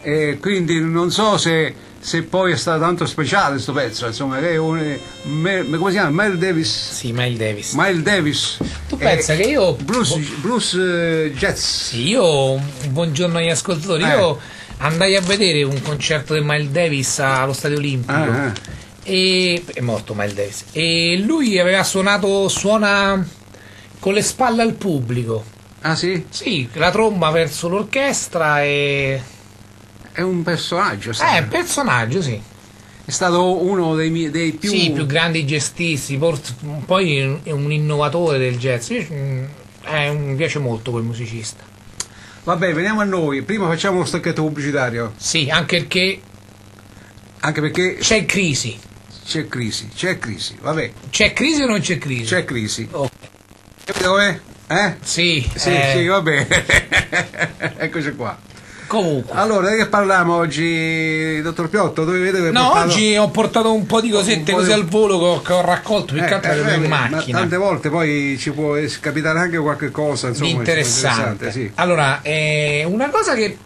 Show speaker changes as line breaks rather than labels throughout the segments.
E quindi non so se poi è stato tanto speciale questo pezzo, insomma, è come si chiama? Miles Davis?
Sì, Miles Davis.
Miles Davis.
Tu pensa che io...
Blues Jazz.
Sì, io, buongiorno agli ascoltatori, io andai a vedere un concerto di Miles Davis allo Stadio Olimpico. E è morto Miles Davis. E lui suona con le spalle al pubblico.
Ah sì?
Sì, la tromba verso l'orchestra e...
È un personaggio,
è un personaggio, sì.
È stato uno dei più...
Sì, più grandi gestisti, poi è un innovatore del jazz. Mi piace molto quel musicista.
Vabbè, veniamo a noi. Prima facciamo uno stacchetto pubblicitario.
Sì, anche perché
c'è
crisi.
C'è crisi, vabbè.
C'è crisi o non c'è crisi?
C'è crisi.
Oh.
Capito com'è?
Sì,
sì, vabbè. Eccoci qua.
Comunque.
Allora, di che parliamo oggi, dottor Piotto? Dove vede che
oggi ho portato un po' di cosette così al volo che ho raccolto più che altro in macchina.
Tante volte poi ci può capitare anche qualche cosa, insomma,
interessante.
Sì.
Allora, una cosa che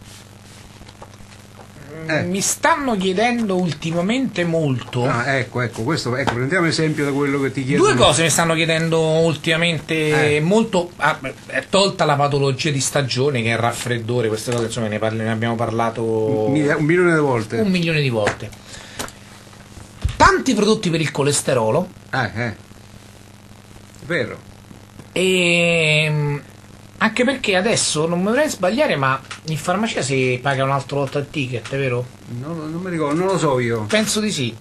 mi stanno chiedendo ultimamente molto.
Ecco, prendiamo esempio da quello che ti chiedo.
Due cose mi stanno chiedendo ultimamente molto, tolta la patologia di stagione che è il raffreddore, queste cose insomma ne abbiamo parlato
un milione di volte.
Un milione di volte. Tanti prodotti per il colesterolo.
Vero.
E anche perché adesso non mi vorrei sbagliare, ma in farmacia si paga un'altra volta il ticket, è vero?
Non mi ricordo, non lo so io.
Penso di sì.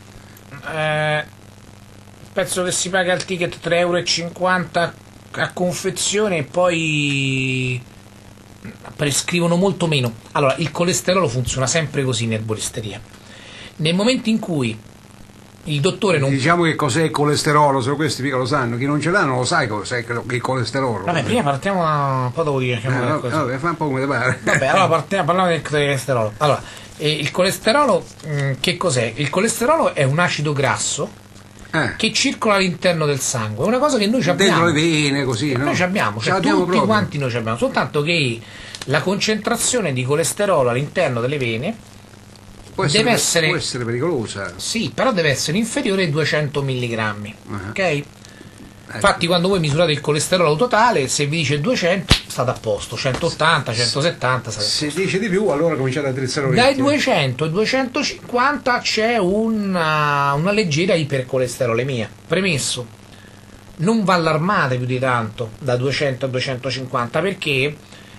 Penso che si paga il ticket 3,50 € a confezione e poi prescrivono molto meno. Allora, il colesterolo funziona sempre così in erboristeria. Nel momento in cui il dottore non...
Diciamo che cos'è il colesterolo, se questi mica lo sanno, chi non ce l'ha non lo sai cos'è il colesterolo.
Vabbè, prima partiamo un po' dopo dire
vabbè, fa un po' come ti pare.
Vabbè, allora parliamo del colesterolo. Allora, il colesterolo che cos'è? Il colesterolo è un acido grasso che circola all'interno del sangue, è una cosa che noi abbiamo.
Dentro le vene, così, no?
Noi abbiamo, cioè tutti quanti noi abbiamo, soltanto che la concentrazione di colesterolo all'interno delle vene può essere
pericolosa.
Sì, però deve essere inferiore ai 200 mg. Ok? Infatti quando voi misurate il colesterolo totale, se vi dice 200 state a posto, 180, 170
se dice di più allora cominciate a drizzare l'orecchio.
Dai 200 ai 250 c'è una leggera ipercolesterolemia. Premesso, non va allarmate più di tanto da 200 a 250 perché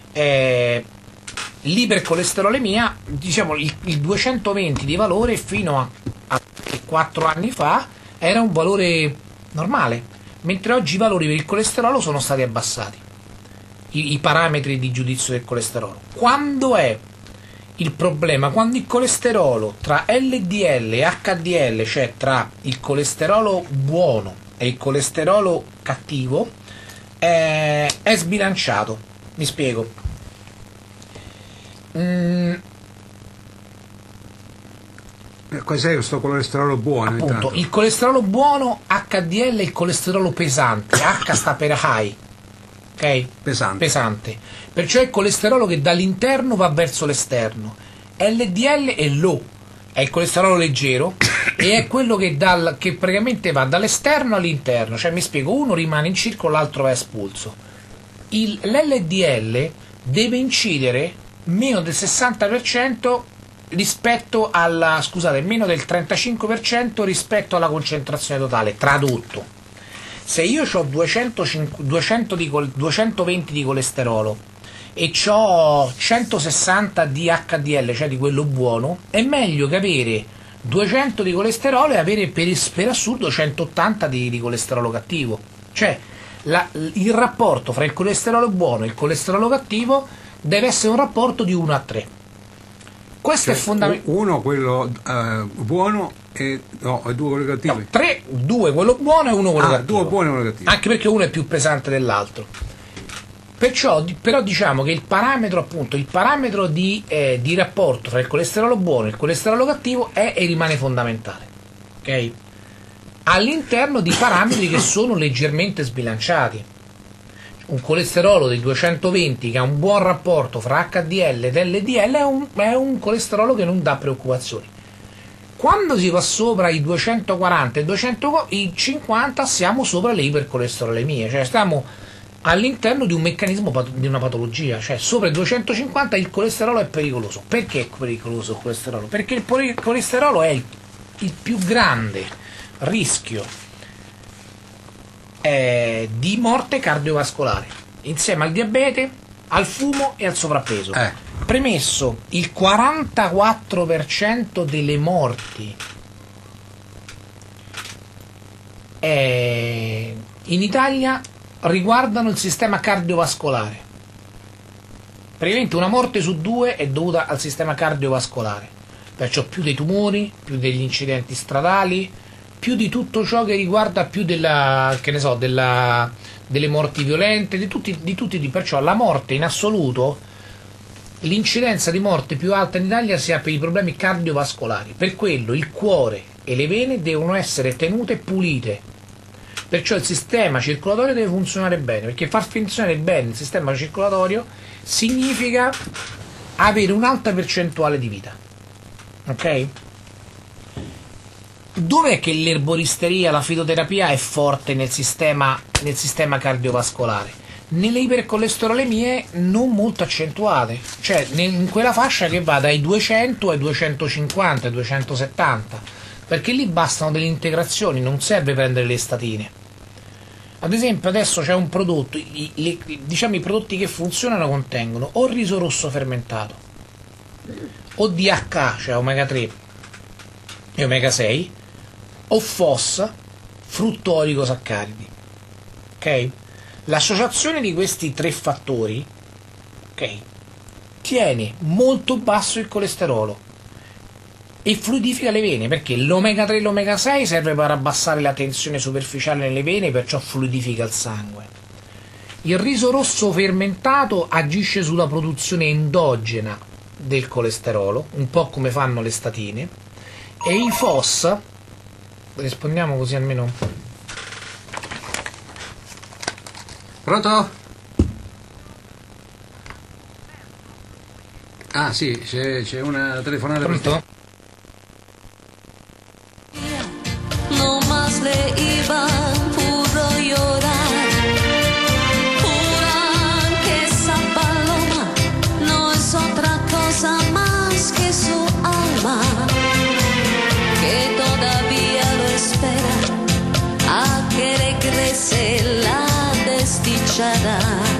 l'ipercolesterolemia, diciamo il 220 di valore fino a 4 anni fa era un valore normale, mentre oggi i valori per il colesterolo sono stati abbassati, i parametri di giudizio del colesterolo. Quando è il problema? Quando il colesterolo tra LDL e HDL, cioè tra il colesterolo buono e il colesterolo cattivo, è sbilanciato. Mi spiego.
Cos'è questo colesterolo buono?
Appunto,
intanto?
il colesterolo buono HDL è il colesterolo pesante, H sta per high, ok? Pesante. Perciò è il colesterolo che dall'interno va verso l'esterno. LDL è low, è il colesterolo leggero e è quello che praticamente va dall'esterno all'interno, cioè mi spiego, uno rimane in circolo, l'altro va espulso. L'LDL deve incidere meno del 60% rispetto meno del 35% rispetto alla concentrazione totale. Tradotto, se io ho 220 di colesterolo e ho 160 di HDL, cioè di quello buono, è meglio che avere 200 di colesterolo e avere per assurdo 180 di colesterolo cattivo. Cioè il rapporto fra il colesterolo buono e il colesterolo cattivo deve essere un rapporto di 1 a 3. Questo è fondamentale.
Uno quello buono e due quello cattivo.
No, 3, 2 quello buono e 1 quello cattivo.
2 buoni e 1 cattivo.
Anche perché uno è più pesante dell'altro. Però diciamo che il parametro di rapporto tra il colesterolo buono e il colesterolo cattivo è e rimane fondamentale. Ok? All'interno di parametri che sono leggermente sbilanciati. un colesterolo di 220 che ha un buon rapporto fra HDL ed LDL è un colesterolo che non dà preoccupazioni. Quando si va sopra i 240 e i 250 siamo sopra le ipercolesterolemie, cioè stiamo all'interno di un meccanismo di una patologia, cioè sopra i 250 il colesterolo è pericoloso. Perché è pericoloso il colesterolo? Perché il colesterolo è il più grande rischio di morte cardiovascolare, insieme al diabete, al fumo e al sovrappeso. Premesso, il 44% delle morti in Italia riguardano il sistema cardiovascolare. Praticamente una morte su 2 è dovuta al sistema cardiovascolare, perciò più dei tumori, più degli incidenti stradali, più di tutto ciò che riguarda più delle morti violente, di tutti, perciò la morte in assoluto, l'incidenza di morte più alta in Italia si ha per i problemi cardiovascolari. Per quello il cuore e le vene devono essere tenute pulite, perciò il sistema circolatorio deve funzionare bene, perché far funzionare bene il sistema circolatorio significa avere un'alta percentuale di vita. Ok? Dov'è che l'erboristeria, la fitoterapia è forte nel sistema cardiovascolare? Nelle ipercolesterolemie non molto accentuate, cioè in quella fascia che va dai 200 ai 250, ai 270, perché lì bastano delle integrazioni, non serve prendere le statine. Ad esempio adesso c'è un prodotto, i prodotti che funzionano contengono o riso rosso fermentato, o DHA, cioè omega 3 e omega 6, o FOS, frutto-oligosaccaridi. Ok? L'associazione di questi tre fattori, ok, tiene molto basso il colesterolo e fluidifica le vene, perché l'omega 3 e l'omega 6 serve per abbassare la tensione superficiale nelle vene, perciò fluidifica il sangue. Il riso rosso fermentato agisce sulla produzione endogena del colesterolo, un po' come fanno le statine, e i FOS, rispondiamo così almeno.
Pronto? Ah sì, c'è una telefonata.
Pronto?
No más le iban puro llorar. Juran que esa paloma no es otra cosa más que su alma, que todavía lo espera a que regrese la desdichada.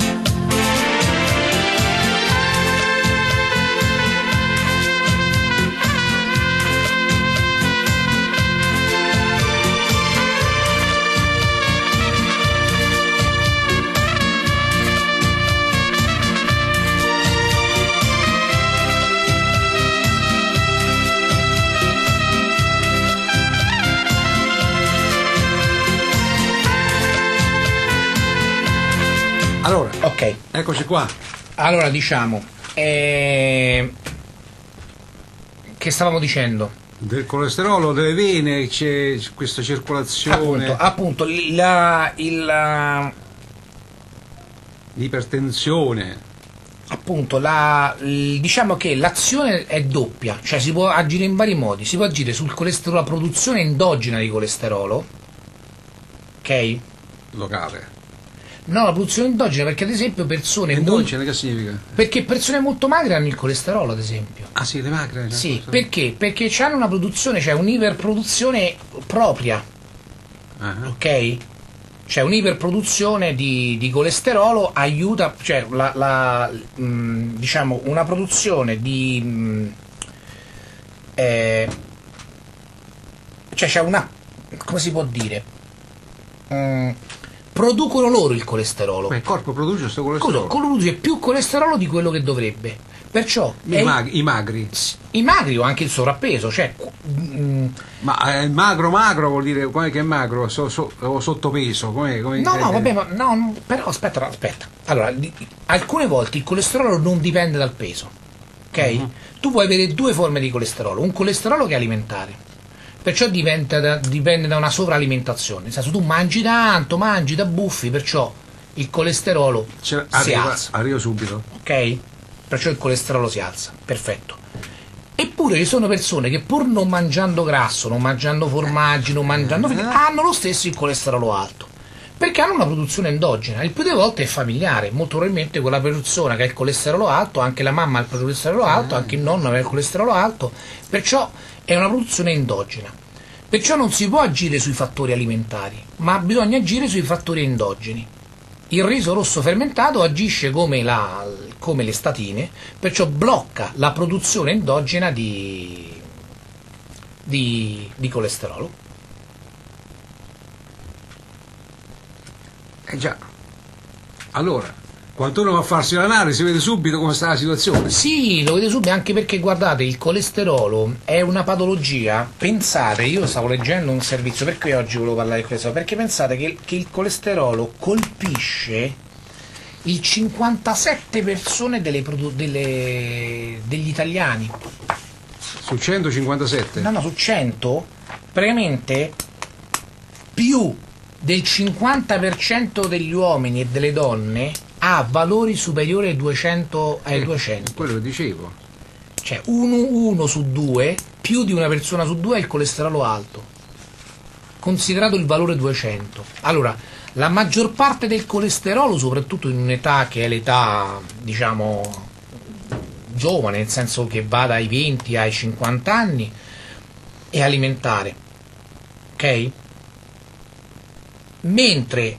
Allora,
Ok,
eccoci qua.
allora diciamo, che stavamo dicendo?
Del colesterolo, delle vene, c'è questa circolazione,
Appunto
l'ipertensione.
appunto diciamo che l'azione è doppia, cioè si può agire in vari modi. Si può agire sul colesterolo, la produzione endogena di colesterolo, ok?
Locale.
No, la produzione endogena, perché ad esempio
Endogena che significa?
perché persone molto magre hanno il colesterolo, ad esempio.
Ah sì, le magre.
Sì, perché? Perché hanno una produzione, cioè un'iperproduzione propria, ok? Cioè un'iperproduzione di colesterolo aiuta, cioè diciamo una produzione cioè c'è una, come si può dire? Producono loro il colesterolo.
Il corpo produce questo colesterolo.
Produce più colesterolo di quello che dovrebbe. Perciò
I magri.
i magri o anche il sovrappeso, cioè
Ma magro vuol dire che è magro o sottopeso?
no, vabbè, ma no, però aspetta. Allora, alcune volte il colesterolo non dipende dal peso, ok? Tu puoi avere due forme di colesterolo, un colesterolo che è alimentare, perciò dipende da una sovralimentazione, nel senso tu mangi tanto, mangi da buffi, perciò il colesterolo si alza.
Arrivo subito.
Ok? Perciò il colesterolo si alza, perfetto. Eppure ci sono persone che pur non mangiando grasso, non mangiando formaggi, non mangiando hanno lo stesso il colesterolo alto, perché hanno una produzione endogena. Il più delle volte è familiare, molto probabilmente quella persona che ha il colesterolo alto, anche la mamma ha il colesterolo alto, anche il nonno aveva il colesterolo alto, perciò è una produzione endogena. Perciò non si può agire sui fattori alimentari, ma bisogna agire sui fattori endogeni. Il riso rosso fermentato agisce come le statine, perciò blocca la produzione endogena di colesterolo.
Già. Allora, quando uno va a farsi l'analisi vede subito come sta la situazione.
Sì, lo vede subito, anche perché guardate, il colesterolo è una patologia. Pensate, io stavo leggendo un servizio, per cui oggi volevo parlare di questo, perché pensate che il colesterolo colpisce il 57% degli italiani.
Su 157?
No, su 100, praticamente più del 50% degli uomini e delle donne ha valori superiori ai 200.
Quello che dicevo.
Cioè uno su due, più di una persona su due ha il colesterolo alto, considerato il valore 200. Allora, la maggior parte del colesterolo, soprattutto in un'età che è l'età, diciamo, giovane, nel senso che va dai 20 ai 50 anni, è alimentare, ok? Mentre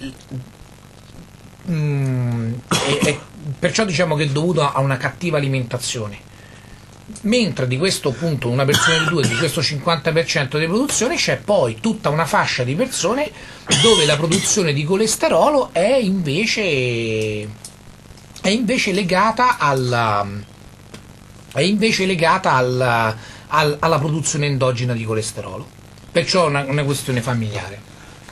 perciò diciamo che è dovuto a una cattiva alimentazione, mentre di questo punto una persona di due, di questo 50% di produzione, c'è poi tutta una fascia di persone dove la produzione di colesterolo è invece legata alla produzione endogena di colesterolo, perciò è una questione familiare.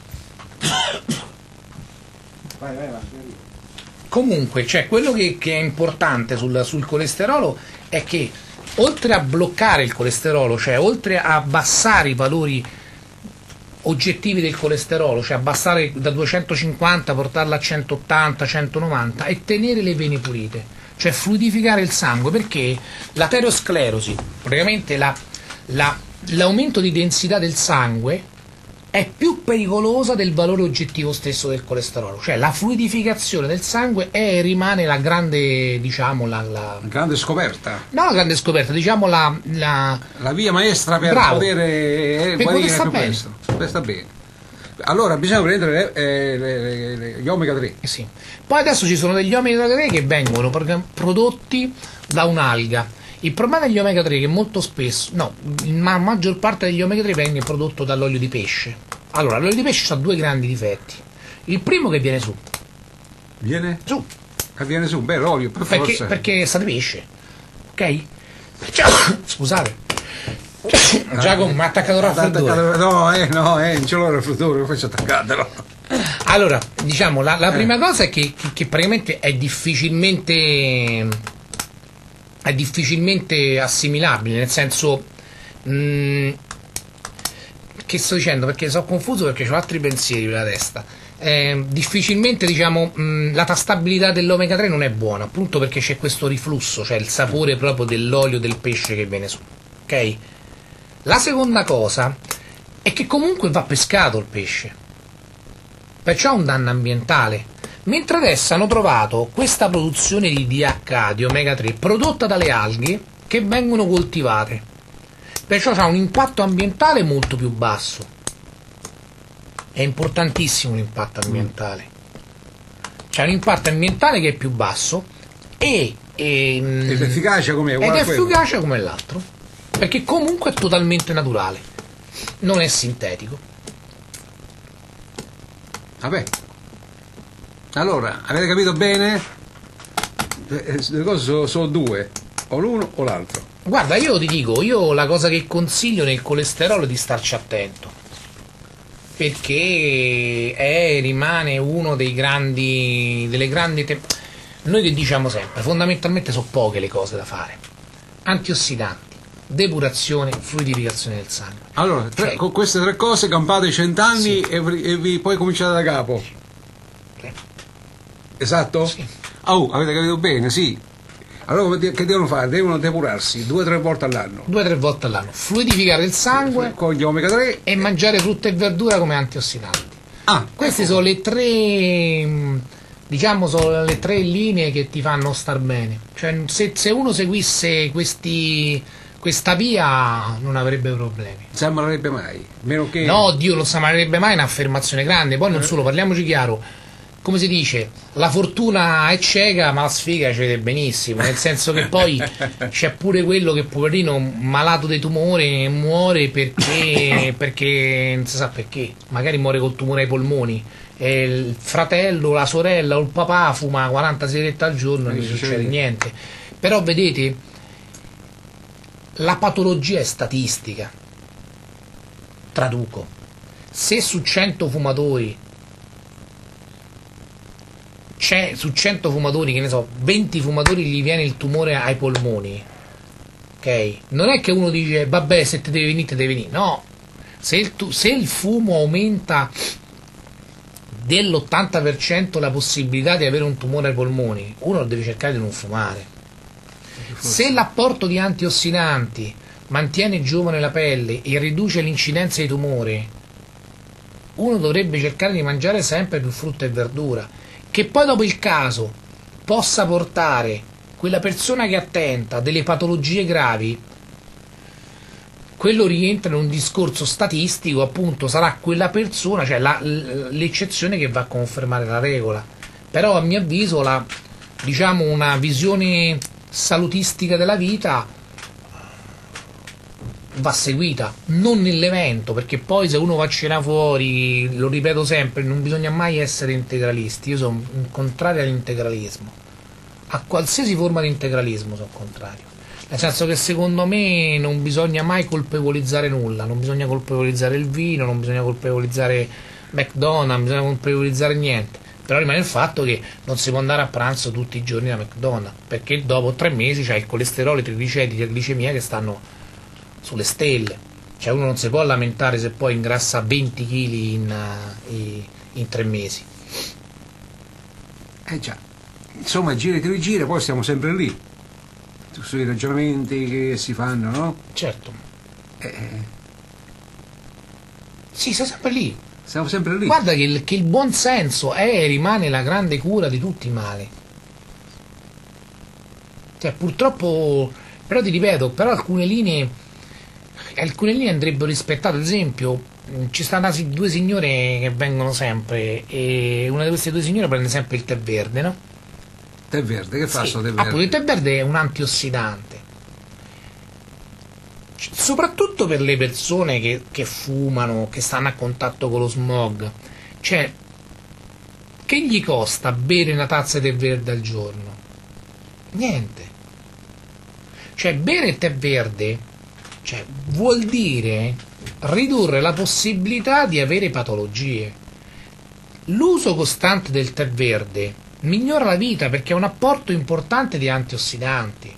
Vai.
Comunque, cioè, quello che è importante sul colesterolo è che oltre a bloccare il colesterolo, cioè oltre a abbassare i valori oggettivi del colesterolo, cioè abbassare da 250, portarla a 180, 190 e tenere le vene pulite, cioè fluidificare il sangue, perché l'aterosclerosi, praticamente l'aumento di densità del sangue, è più pericolosa del valore oggettivo stesso del colesterolo. Cioè la fluidificazione del sangue è e rimane la grande, diciamo, la
grande scoperta.
No, la grande scoperta, diciamo la
via maestra per poter guarire anche questo. Sta bene. Allora bisogna prendere gli omega 3.
Sì. Poi adesso ci sono degli omega 3 che vengono prodotti da un'alga. Il problema degli omega 3 è che molto spesso, la maggior parte degli omega 3 viene prodotto dall'olio di pesce. Allora, l'olio di pesce ha due grandi difetti. Il primo, che viene su.
Viene su, beh, l'olio, per forza.
Perché sa di pesce. Ok? Scusate. Giacomo mi ha attaccato il raffreddore.
No, non ce l'ho il raffreddore, faccio attaccatelo.
Allora, diciamo, la prima cosa è che praticamente è difficilmente assimilabile, nel senso, che sto dicendo, perché sono confuso, perché ho altri pensieri per la testa. Difficilmente, diciamo, la tastabilità dell'omega 3 non è buona, appunto perché c'è questo riflusso, cioè il sapore proprio dell'olio del pesce che viene su, ok? La seconda cosa è che comunque va pescato il pesce, perciò ha un danno ambientale. Mentre adesso hanno trovato questa produzione di DHA, di omega 3, prodotta dalle alghe che vengono coltivate, perciò ha un impatto ambientale molto più basso. È importantissimo l'impatto ambientale. C'è un impatto ambientale che è più basso ed è
efficace come
l'altro, perché comunque è totalmente naturale, non è sintetico.
Vabbè. Allora, avete capito bene? Le cose sono due, o l'uno o l'altro.
Guarda, io ti dico, la cosa che consiglio nel colesterolo è di starci attento, perché rimane uno delle grandi noi che diciamo sempre, fondamentalmente sono poche le cose da fare: antiossidanti, depurazione, fluidificazione del sangue.
Allora, con queste tre cose campate 100 anni, sì, e vi poi cominciate da capo. Esatto?
Sì.
Oh, avete capito bene, sì. Allora che devono fare? Devono depurarsi 2 o 3 volte all'anno.
2 o 3 volte all'anno. Fluidificare il sangue
Con gli omega 3
e mangiare frutta e verdura come antiossidanti. Queste sono le 3, diciamo, sono le 3 linee che ti fanno star bene. Cioè, se uno seguisse questa via non avrebbe problemi.
Non si ammalerebbe mai, meno che...
No, Dio, non si ammalerebbe mai, è un'affermazione grande. Poi non solo, parliamoci chiaro. Come si dice, la fortuna è cieca ma la sfiga ci vede benissimo, nel senso che poi c'è pure quello che poverino malato di tumore muore perché non si sa perché, magari muore col tumore ai polmoni, e il fratello, la sorella o il papà fuma 40 sigarette al giorno e non succede niente. Però vedete, la patologia è statistica. Traduco, se su 100 fumatori su 100 fumatori, che ne so, 20 fumatori gli viene il tumore ai polmoni, ok? Non è che uno dice vabbè, se te devi venire te devi venire, no. Se il fumo aumenta dell'80% la possibilità di avere un tumore ai polmoni, uno deve cercare di non fumare. Se l'apporto di antiossidanti mantiene giovane la pelle e riduce l'incidenza di tumore, uno dovrebbe cercare di mangiare sempre più frutta e verdura. Che poi dopo il caso possa portare quella persona che è attenta a delle patologie gravi, quello rientra in un discorso statistico, appunto sarà quella persona, cioè l'eccezione che va a confermare la regola. Però a mio avviso diciamo una visione salutistica della vita va seguita, non nell'evento, perché poi se uno va a cena fuori, lo ripeto sempre, non bisogna mai essere integralisti. Io sono contrario all'integralismo, a qualsiasi forma di integralismo sono contrario, nel senso che secondo me non bisogna mai colpevolizzare nulla, non bisogna colpevolizzare il vino, non bisogna colpevolizzare McDonald's, non bisogna colpevolizzare niente. Però rimane il fatto che non si può andare a pranzo tutti i giorni da McDonald's, perché dopo 3 mesi c'hai il colesterolo, i trigliceridi, la glicemia che stanno sulle stelle. Cioè uno non si può lamentare se poi ingrassa 20 kg in 3 mesi.
Già, insomma, gira e rigira, poi stiamo sempre lì sui ragionamenti che si fanno, no?
Certo. Sì, sei sempre lì.
Siamo sempre lì.
Guarda che il buon senso è e rimane la grande cura di tutti i mali. Cioè, purtroppo, però ti ripeto, però alcune linee andrebbero rispettate. Ad esempio, ci stanno 2 signore che vengono sempre, e una di queste 2 signore prende sempre il tè verde, no?
Tè verde, che fa sto tè verde?
Appunto, il tè verde è un antiossidante, soprattutto per le persone che fumano, che stanno a contatto con lo smog. Cioè, che gli costa bere una tazza di tè verde al giorno? Niente. Cioè, bere il tè verde, cioè, vuol dire ridurre la possibilità di avere patologie. L'uso costante del tè verde migliora la vita perché è un apporto importante di antiossidanti.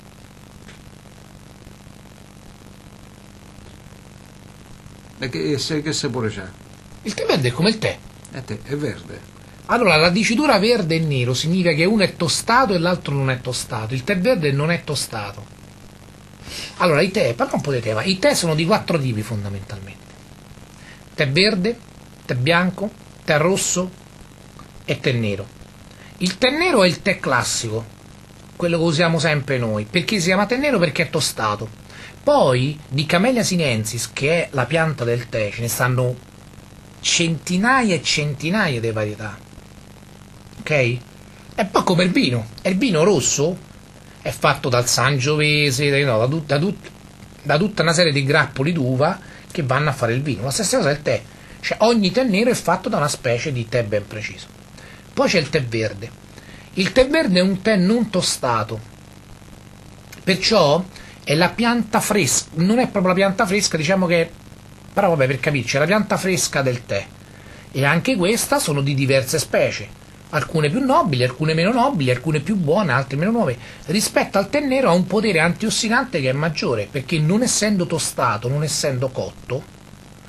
E che sapore c'ha?
Il tè verde è come il tè.
È verde.
Allora, la dicitura verde e nero significa che uno è tostato e l'altro non è tostato. Il tè verde non è tostato. Allora, i tè, parla un po' di tè, ma i tè sono di 4 tipi fondamentalmente: tè verde, tè bianco, tè rosso e tè nero. Il tè nero è il tè classico, quello che usiamo sempre noi. Perché si chiama tè nero? Perché è tostato. Poi di Camellia sinensis, che è la pianta del tè, ce ne stanno centinaia e centinaia di varietà, ok? E poi come il vino, e il vino rosso è fatto dal Sangiovese, no, da tutta una serie di grappoli d'uva che vanno a fare il vino. La stessa cosa è il tè, cioè ogni tè nero è fatto da una specie di tè ben preciso. Poi c'è il tè verde. Il tè verde è un tè non tostato, perciò è la pianta fresca, non è proprio la pianta fresca, diciamo che, però vabbè, per capirci, è la pianta fresca del tè, e anche questa sono di diverse specie, alcune più nobili, alcune meno nobili, alcune più buone, altre meno nuove. Rispetto al tè nero ha un potere antiossidante che è maggiore, perché non essendo tostato, non essendo cotto,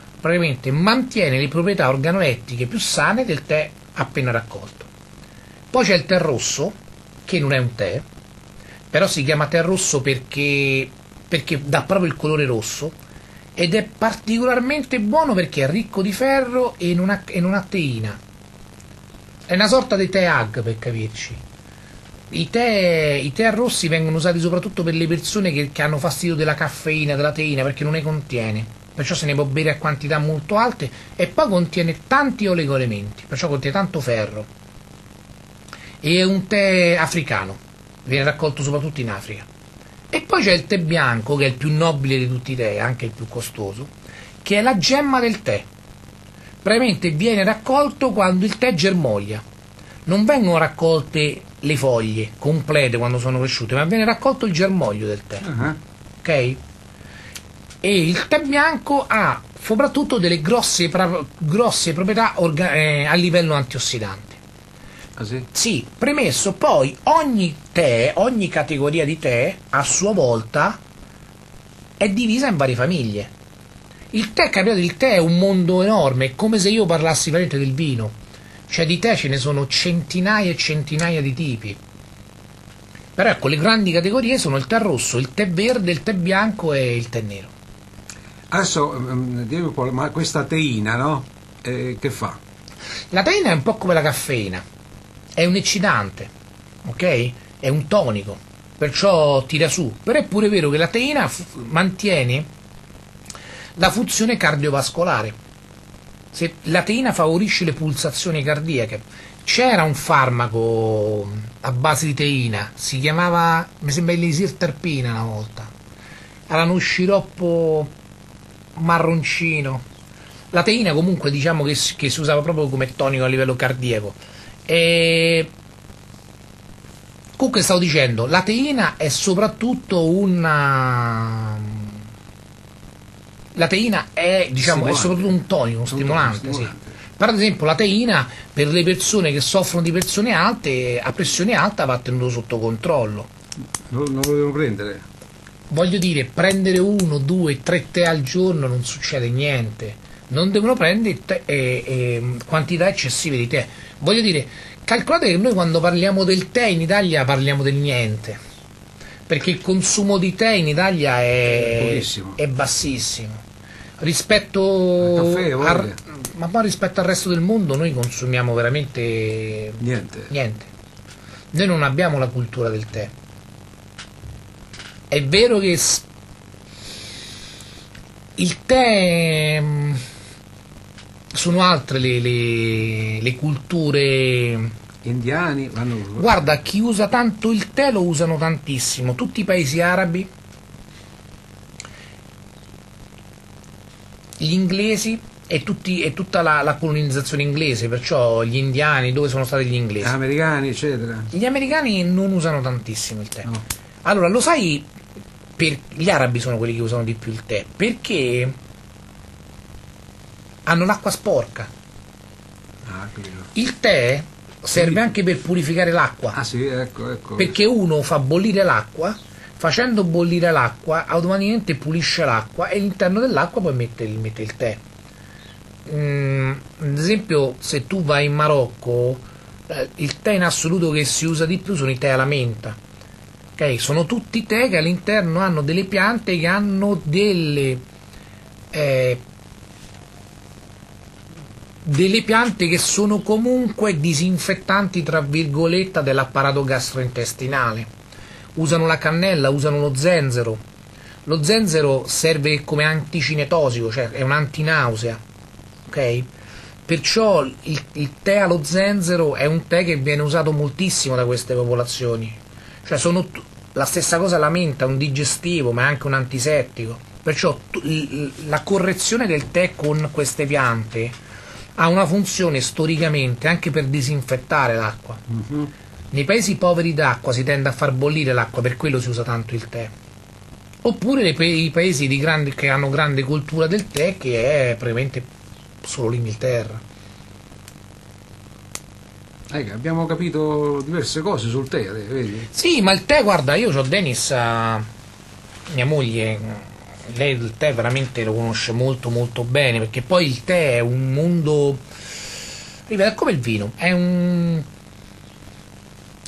praticamente mantiene le proprietà organolettiche più sane del tè appena raccolto. Poi c'è il tè rosso, che non è un tè, però si chiama tè rosso perché dà proprio il colore rosso, ed è particolarmente buono perché è ricco di ferro e non ha teina. È una sorta di tè Ag, per capirci. I tè rossi vengono usati soprattutto per le persone che hanno fastidio della caffeina, della teina, perché non ne contiene, perciò se ne può bere a quantità molto alte, e poi contiene tanti oligoelementi, perciò contiene tanto ferro. E è un tè africano, viene raccolto soprattutto in Africa. E poi c'è il tè bianco, che è il più nobile di tutti i tè, anche il più costoso, che è la gemma del tè. Praticamente viene raccolto quando il tè germoglia. Non vengono raccolte le foglie complete quando sono cresciute, ma viene raccolto il germoglio del tè. Ok? E il tè bianco ha soprattutto delle grosse proprietà a livello antiossidante.
Ah, sì?
Sì, premesso, poi ogni categoria di tè a sua volta è divisa in varie famiglie. Il tè, capite, il tè è un mondo enorme, è come se io parlassi veramente del vino. Cioè di tè ce ne sono centinaia e centinaia di tipi. Però ecco, le grandi categorie sono il tè rosso, il tè verde, il tè bianco e il tè nero.
Adesso dimmi un po', ma questa teina, no? Che fa?
La teina è un po' come la caffeina, è un eccitante, ok? È un tonico, perciò tira su. Però è pure vero che la teina mantiene la funzione cardiovascolare. Se la teina favorisce le pulsazioni cardiache. C'era un farmaco a base di teina, si chiamava, mi sembra, l'isirterpina una volta. Era uno sciroppo marroncino. La teina comunque diciamo che si usava proprio come tonico a livello cardiaco. E comunque stavo dicendo, la teina è soprattutto la teina è, diciamo, è soprattutto un tonico, un stimolante. Sì. Per esempio la teina per le persone che soffrono di pressione alte, a pressione alta va tenuto sotto controllo.
Non lo devono prendere.
Voglio dire, prendere 1, 2, 3 tè al giorno non succede niente. Non devono prendere quantità eccessive di tè. Voglio dire, calcolate che noi quando parliamo del tè in Italia parliamo del niente, perché il consumo di tè in Italia è bassissimo rispetto ma poi rispetto al resto del mondo noi consumiamo veramente niente. Noi non abbiamo la cultura del tè. È vero che il tè sono altre le culture.
Indiani vanno.
Guarda, chi usa tanto il tè lo usano tantissimo, tutti i paesi arabi, gli inglesi e tutta la colonizzazione inglese, perciò gli indiani, dove sono stati gli inglesi?
Gli americani, eccetera.
Gli americani non usano tantissimo il tè.
No.
Allora, lo sai, gli arabi sono quelli che usano di più il tè, perché hanno l'acqua sporca. Il tè serve anche per purificare l'acqua.
Ah sì, ecco.
Perché uno fa bollire l'acqua, facendo bollire l'acqua automaticamente pulisce l'acqua e all'interno dell'acqua poi mette il tè. Ad esempio, se tu vai in Marocco, il tè in assoluto che si usa di più sono i tè alla menta. Okay? Sono tutti tè che all'interno hanno delle piante che hanno delle piante che sono comunque disinfettanti tra virgolette dell'apparato gastrointestinale. Usano la cannella, usano lo zenzero. Lo zenzero serve come anticinetosico, cioè è un antinausea, ok? Perciò il tè allo zenzero è un tè che viene usato moltissimo da queste popolazioni, cioè sono la stessa cosa la menta, un digestivo ma è anche un antisettico. Perciò la correzione del tè con queste piante ha una funzione storicamente anche per disinfettare l'acqua. Nei paesi poveri d'acqua si tende a far bollire l'acqua, per quello si usa tanto il tè. Oppure i paesi che hanno grande cultura del tè, che è praticamente solo l'Inghilterra.
Abbiamo capito diverse cose sul tè, vedi?
Sì, ma il tè, guarda, io ho Denis, mia moglie, lei il tè veramente lo conosce molto molto bene, perché poi il tè è un mondo, ripeto, è come il vino,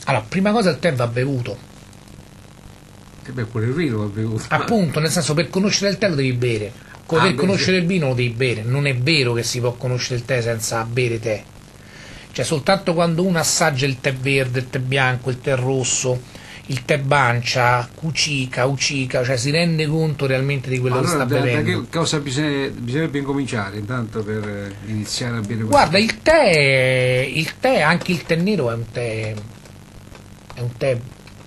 Allora, prima cosa il tè va bevuto.
E beh, pure il vino va bevuto.
Appunto, nel senso, per conoscere il tè lo devi bere. Per conoscere il vino lo devi bere. Non è vero che si può conoscere il tè senza bere tè. Cioè, soltanto quando uno assaggia il tè verde, il tè bianco, il tè rosso, il tè bancia, ucica, cioè si rende conto realmente di quello che sta bevendo.
Da che cosa bisognerebbe incominciare intanto per iniziare a bere questo?
Guarda, il tè, anche il tè nero è un tè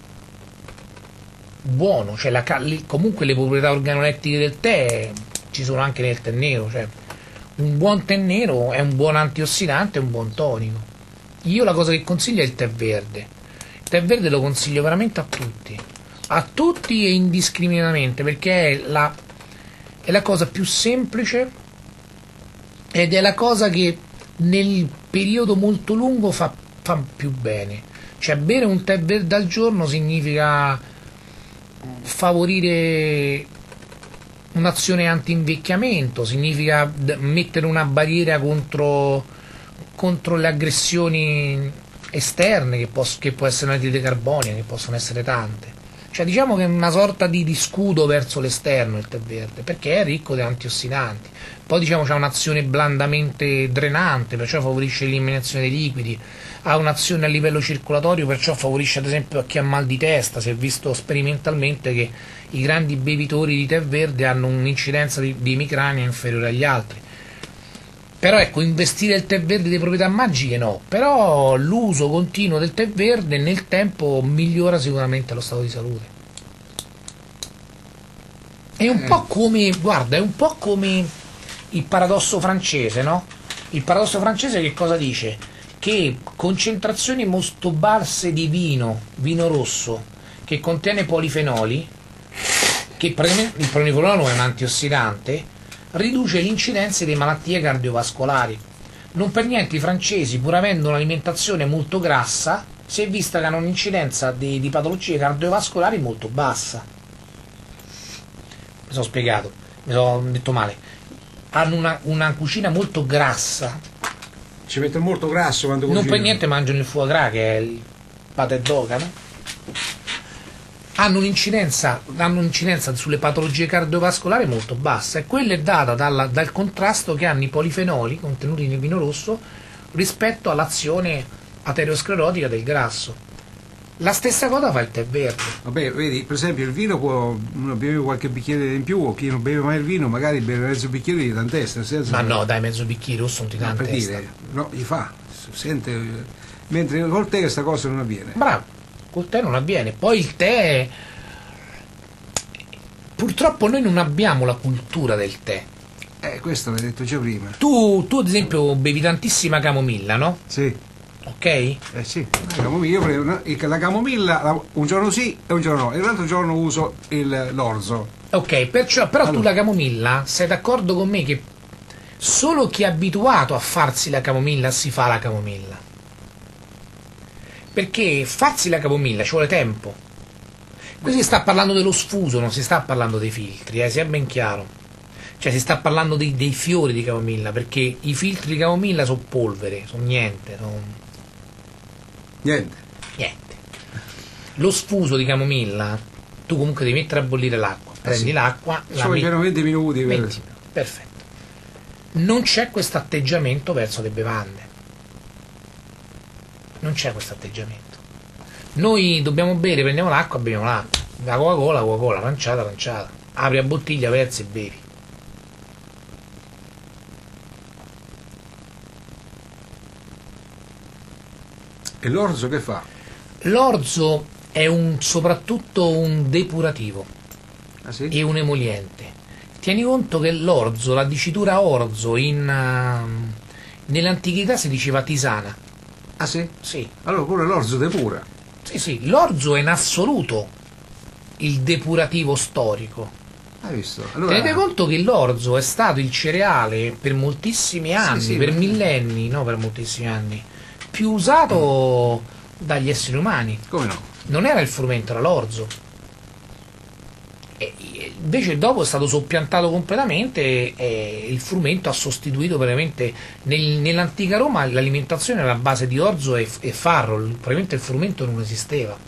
buono, cioè comunque le proprietà organolettiche del tè ci sono anche nel tè nero, cioè un buon tè nero è un buon antiossidante e un buon tonico. Io la cosa che consiglio è il tè verde. Il tè verde lo consiglio veramente a tutti e indiscriminatamente, perché è la cosa più semplice ed è la cosa che nel periodo molto lungo fa più bene. Cioè bere un tè verde al giorno significa favorire un'azione anti-invecchiamento, significa mettere una barriera contro le aggressioni esterne che può essere l'anidride carbonica, che possono essere tante. Cioè diciamo che è una sorta di scudo verso l'esterno il tè verde, perché è ricco di antiossidanti. Poi diciamo c'ha un'azione blandamente drenante, perciò favorisce l'eliminazione dei liquidi, ha un'azione a livello circolatorio, perciò favorisce ad esempio a chi ha mal di testa. Si è visto sperimentalmente che i grandi bevitori di tè verde hanno un'incidenza di emicrania inferiore agli altri. Però ecco, investire il tè verde di proprietà magiche no, però l'uso continuo del tè verde nel tempo migliora sicuramente lo stato di salute. È un po' come, guarda, è un po' come il paradosso francese, no? Il paradosso francese che cosa dice? Che concentrazioni molto basse di vino rosso che contiene polifenoli, che praticamente il polifenolo è un antiossidante, riduce l'incidenza di malattie cardiovascolari. Non per niente i francesi, pur avendo un'alimentazione molto grassa, si è vista che hanno un'incidenza di patologie cardiovascolari molto bassa. Mi sono spiegato, mi sono detto male. Hanno una cucina molto grassa.
Ci mettono molto grasso quando cucinano.
Non per niente mangiano il foie gras, che è il pâté d'oca, no? Hanno un'incidenza sulle patologie cardiovascolari molto bassa, e quella è data dal contrasto che hanno i polifenoli contenuti nel vino rosso rispetto all'azione aterosclerotica del grasso. La stessa cosa fa il tè verde.
Vabbè, vedi, per esempio il vino uno beve qualche bicchiere in più, o chi non beve mai il vino magari beve mezzo bicchiere di tantesta.
Ma no, dai, mezzo bicchiere rosso non ti dà testa.
No, gli fa, sente, mentre col tè questa cosa non avviene.
Bravo. Col tè non avviene. Poi il tè, purtroppo noi non abbiamo la cultura del tè.
Questo l'hai detto già prima.
Tu ad esempio bevi tantissima camomilla, no?
Sì.
Ok?
Sì, io prendo la camomilla un giorno sì e un giorno no, e l'altro giorno uso l'orzo.
Ok, però allora, tu la camomilla, sei d'accordo con me che solo chi è abituato a farsi la camomilla si fa la camomilla? Perché farsi la camomilla ci vuole tempo. Qui si sta parlando dello sfuso, non si sta parlando dei filtri, sia ben chiaro. Cioè si sta parlando dei fiori di camomilla, perché i filtri di camomilla sono polvere, sono niente.
Niente.
Lo sfuso di camomilla, tu comunque devi mettere a bollire l'acqua. Prendi l'acqua,
ci vogliono 20 minuti.
20, perfetto. Non c'è questo atteggiamento verso le bevande. Non c'è questo atteggiamento. Noi dobbiamo bere, prendiamo l'acqua, beviamo l'acqua. La Coca-Cola, aranciata. Apri a bottiglia, versi e bevi.
E l'orzo che fa?
L'orzo è soprattutto un depurativo.
Ah, sì?
E un emoliente. Tieni conto che l'orzo, la dicitura orzo nell'antichità si diceva tisana.
Ah sì?
Sì.
Allora pure l'orzo depura.
Sì, l'orzo è in assoluto il depurativo storico.
Hai visto? Allora...
Tenete conto che l'orzo è stato il cereale per moltissimi anni, per millenni, no per moltissimi anni, più usato dagli esseri umani.
Come no?
Non era il frumento, era l'orzo. invece dopo è stato soppiantato completamente e il frumento ha sostituito veramente nell'antica Roma l'alimentazione era a base di orzo e farro, probabilmente il frumento non esisteva.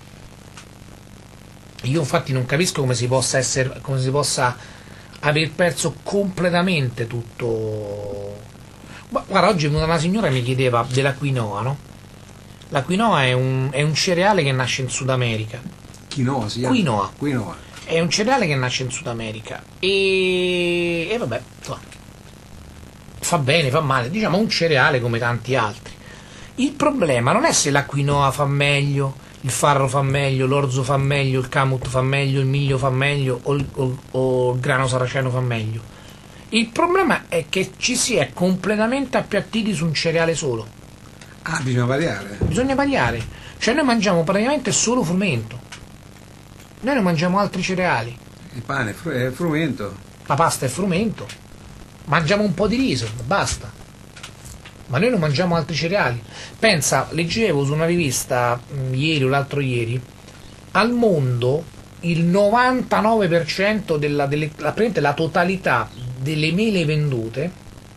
Io infatti non capisco come si possa aver perso completamente tutto. Ma guarda, oggi una signora mi chiedeva della quinoa, no? La quinoa è un cereale che nasce in Sud America.
Quinoa si chiama? Quinoa.
È un cereale che nasce in Sud America e vabbè, fa bene, fa male, diciamo un cereale come tanti altri. Il problema non è se la quinoa fa meglio, il farro fa meglio, l'orzo fa meglio, il camut fa meglio, il miglio fa meglio o il grano saraceno fa meglio. Il problema è che ci si è completamente appiattiti su un cereale solo.
Ah, bisogna variare.
Bisogna variare. Cioè noi mangiamo praticamente solo frumento. Noi non mangiamo altri cereali.
Il pane è frumento.
La pasta è frumento. Mangiamo un po' di riso, basta. Ma noi non mangiamo altri cereali. Pensa, leggevo su una rivista ieri o l'altro ieri, al mondo il 99% la totalità delle mele vendute,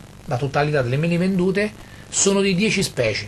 sono di 10 specie.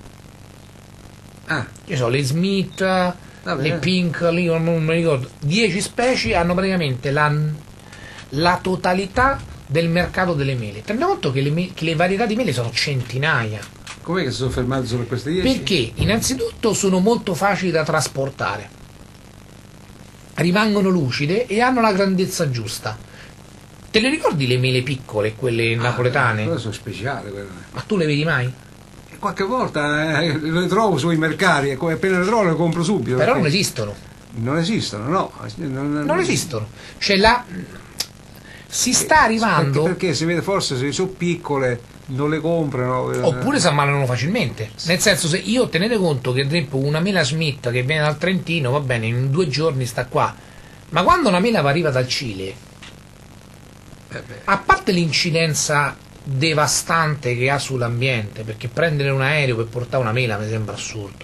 Io so, le Smith, le Pink, lì non mi ricordo, 10 specie hanno praticamente la totalità del mercato delle mele. Tendi conto che le varietà di mele sono centinaia.
Com'è che si sono fermati solo queste 10?
Perché innanzitutto sono molto facili da trasportare, rimangono lucide e hanno la grandezza giusta. Te le ricordi le mele piccole, quelle napoletane?
Quelle sono speciali quelle.
Ma tu le vedi mai?
Qualche volta le trovo sui mercati e appena le trovo le compro subito.
Però non esistono.
Non esistono, no.
Non esistono. Cioè si sta arrivando.
Perché si vede forse se sono piccole non le comprano.
Oppure si ammalano facilmente. Nel senso, se io tenete conto che ad esempio una mela Smith che viene dal Trentino, va bene, in 2 giorni sta qua. Ma quando una mela arriva dal Cile, a parte l'incidenza devastante che ha sull'ambiente, perché prendere un aereo per portare una mela mi sembra assurdo,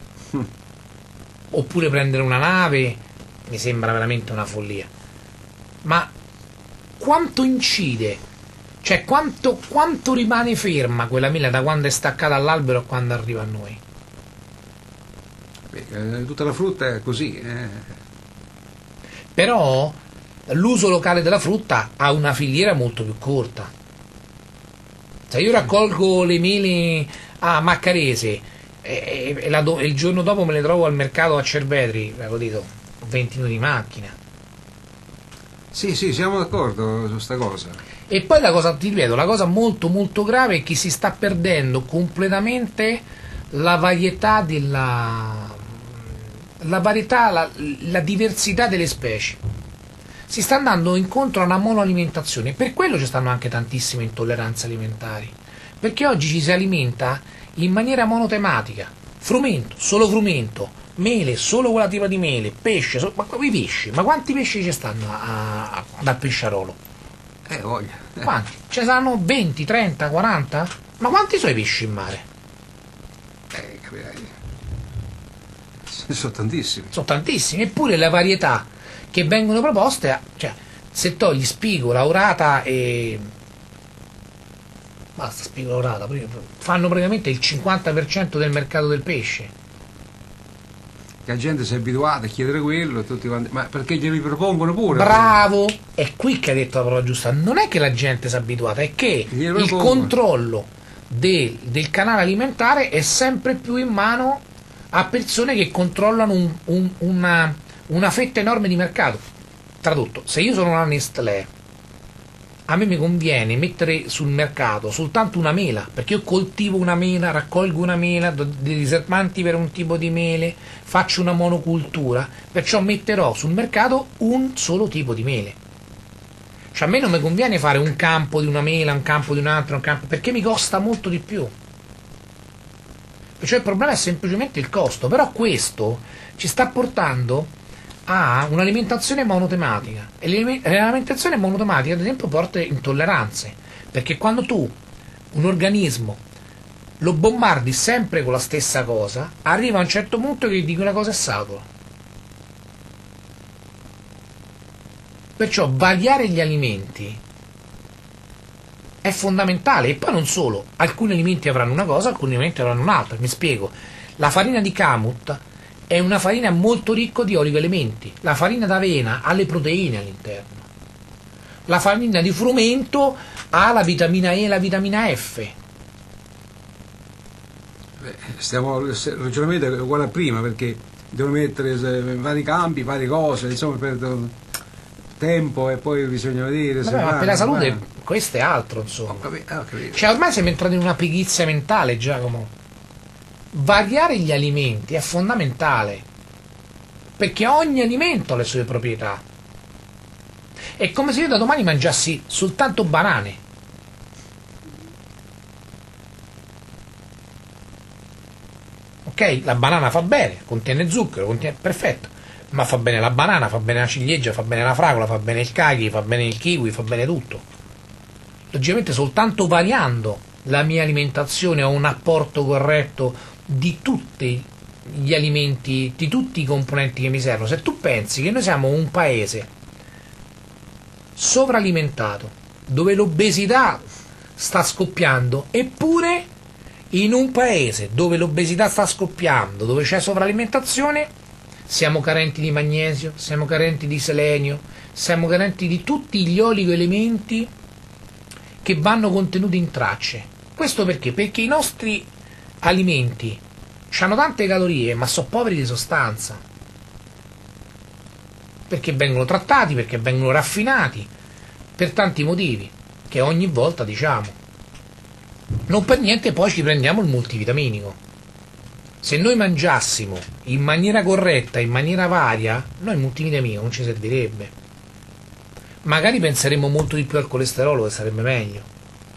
oppure prendere una nave mi sembra veramente una follia, ma quanto incide, cioè quanto rimane ferma quella mela da quando è staccata all'albero a quando arriva a noi?
Tutta la frutta è così,
Però l'uso locale della frutta ha una filiera molto più corta. Se io raccolgo le mele a Maccarese e il giorno dopo me le trovo al mercato a Cervetri, avevo detto 20 minuti di macchina.
Sì, siamo d'accordo su sta cosa.
E poi ti ripeto, la cosa molto molto grave è che si sta perdendo completamente la varietà la diversità delle specie. Si sta andando incontro a una monoalimentazione, per quello ci stanno anche tantissime intolleranze alimentari, perché oggi ci si alimenta in maniera monotematica, solo frumento, mele, solo quella tipo di mele, pesce, ma quanti pesci ci stanno dal pesciarolo?
Voglia.
Quanti? Ce ne saranno 20, 30, 40? Ma quanti sono i pesci in mare?
Capirai. Sono tantissimi.
Sono tantissimi, eppure le varietà che vengono proposte, cioè se togli spigola, orata e basta, spigola, orata, fanno praticamente il 50% del mercato del pesce.
Che la gente si è abituata a chiedere quello, tutti quanti, ma perché glieli propongono pure?
Bravo! È qui che ha detto la parola giusta. Non è che la gente si è abituata, è che il controllo del canale alimentare è sempre più in mano a persone che controllano una fetta enorme di mercato. Tradotto, se io sono una Nestlé, a me mi conviene mettere sul mercato soltanto una mela, perché io coltivo una mela, raccolgo una mela, do dei diserbanti per un tipo di mele, faccio una monocultura, perciò metterò sul mercato un solo tipo di mele. Cioè a me non mi conviene fare un campo di una mela, un campo di un'altra, perché mi costa molto di più. Cioè il problema è semplicemente il costo, però questo ci sta portando a un'alimentazione monotematica, e l'alimentazione monotematica ad esempio porta intolleranze, perché quando tu un organismo lo bombardi sempre con la stessa cosa, arriva a un certo punto che gli dici una cosa è saturo. Perciò variare gli alimenti è fondamentale. E poi non solo, alcuni alimenti avranno una cosa, alcuni alimenti avranno un'altra. Mi spiego: la farina di kamut è una farina molto ricca di oligoelementi, la farina d'avena ha le proteine all'interno, la farina di frumento ha la vitamina E e la vitamina F.
Il ragionamento è uguale a prima, perché devono mettere vari campi, varie cose, insomma, perdono tempo e poi bisogna vedere.
Ma per la salute questo è altro, insomma.
Ho capito.
Cioè, ormai siamo entrati in una pigrizia mentale, Giacomo. Variare gli alimenti è fondamentale, perché ogni alimento ha le sue proprietà. È come se io da domani mangiassi soltanto banane. Ok, la banana fa bene, contiene zucchero, perfetto, ma fa bene la banana, fa bene la ciliegia, fa bene la fragola, fa bene il kaki, fa bene il kiwi, fa bene tutto. Logicamente soltanto variando la mia alimentazione ho un apporto corretto di tutti gli alimenti, di tutti i componenti che mi servono. Se tu pensi che noi siamo un paese sovralimentato, dove l'obesità sta scoppiando, eppure in un paese dove l'obesità sta scoppiando, dove c'è sovralimentazione, siamo carenti di magnesio, siamo carenti di selenio, siamo carenti di tutti gli oligoelementi che vanno contenuti in tracce. Questo perché? Perché i nostri alimenti hanno tante calorie, ma sono poveri di sostanza, perché vengono trattati, perché vengono raffinati, per tanti motivi che ogni volta diciamo. Non per niente poi ci prendiamo il multivitaminico. Se noi mangiassimo in maniera corretta, in maniera varia, noi il multivitaminico non ci servirebbe. Magari penseremmo molto di più al colesterolo, che sarebbe meglio.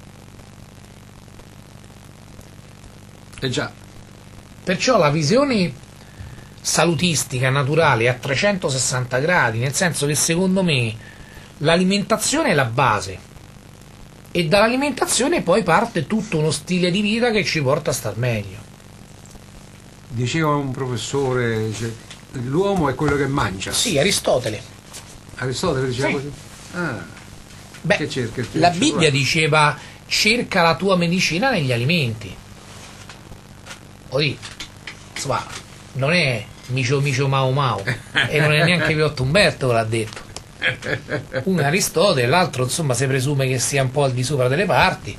Già.
Perciò la visione salutistica, naturale, è a 360 gradi, nel senso che secondo me l'alimentazione è la base e dall'alimentazione poi parte tutto uno stile di vita che ci porta a star meglio.
Diceva un professore, cioè, l'uomo è quello che mangia.
Sì, Aristotele.
Aristotele diceva
Sì.
così?
Beh,
che cerca?
la Bibbia diceva: cerca la tua medicina negli alimenti. Insomma, non è Micio Micio Mao Mao e non è neanche Piotto Umberto che l'ha detto. Uno è Aristotele, l'altro insomma si presume che sia un po' al di sopra delle parti.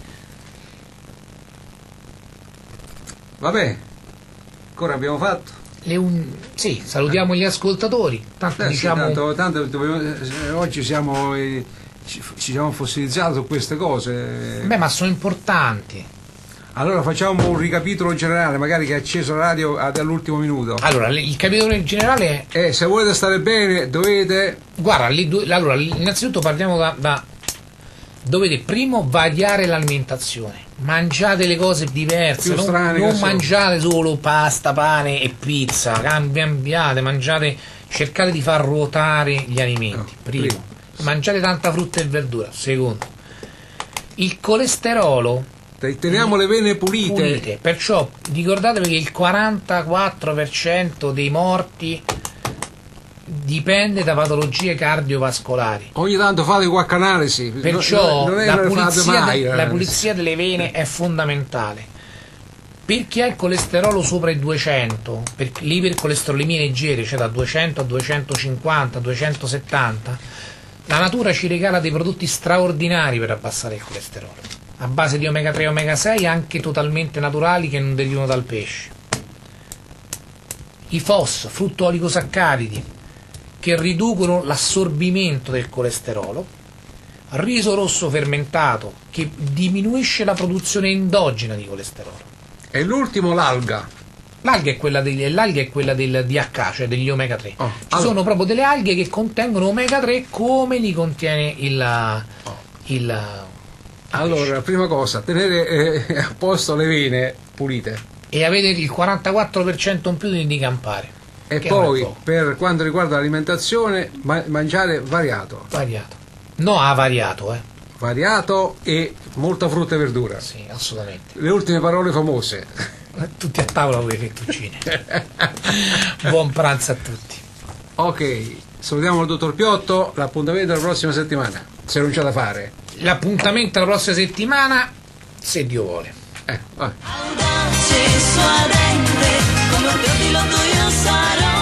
Vabbè, ancora abbiamo fatto?
Sì, salutiamo gli ascoltatori. Tanto diciamo.
Tanto oggi ci siamo fossilizzati su queste cose.
Beh, ma sono importanti.
Allora facciamo un ricapitolo generale, magari che ha acceso la radio all'ultimo minuto.
Allora, il capitolo in generale
è... se volete stare bene dovete...
Guarda, allora, innanzitutto partiamo da... Dovete primo variare l'alimentazione. Mangiate le cose diverse, non mangiate solo pasta, pane e pizza, cambiate, mangiate, cercate di far ruotare gli alimenti. Primo. Mangiate tanta frutta e verdura. Secondo, il colesterolo,
teniamo le vene pulite.
Perciò ricordatevi che il 44% dei morti dipende da patologie cardiovascolari.
Ogni tanto fate qualche analisi.
Perciò la pulizia delle vene è fondamentale. Per chi ha il colesterolo sopra i 200, per l'ipercolesterolemia leggera, cioè da 200 a 250, 270, la natura ci regala dei prodotti straordinari per abbassare il colesterolo, a base di omega 3 e omega 6, anche totalmente naturali, che non derivano dal pesce. I FOS, frutto oligosaccaridi, che riducono l'assorbimento del colesterolo. Riso rosso fermentato, che diminuisce la produzione endogena di colesterolo.
E l'ultimo, l'alga.
L'alga è quella del DH, cioè degli omega 3. Sono proprio delle alghe che contengono omega 3 come li contiene
allora, prima cosa, tenere a posto le vene pulite.
E avete il 44% in più di campare.
E poi, per quanto riguarda l'alimentazione, mangiare variato.
No, avariato,
Variato e molta frutta e verdura.
Sì, assolutamente.
Le ultime parole famose.
Tutti a tavola con le fettuccine. Buon pranzo a tutti.
Ok, salutiamo il dottor Piotto, l'appuntamento la prossima settimana, se non c'è da fare.
L'appuntamento la prossima settimana, se Dio vuole.
Vabbè.
Audace, suadente, come un pilota io sarò.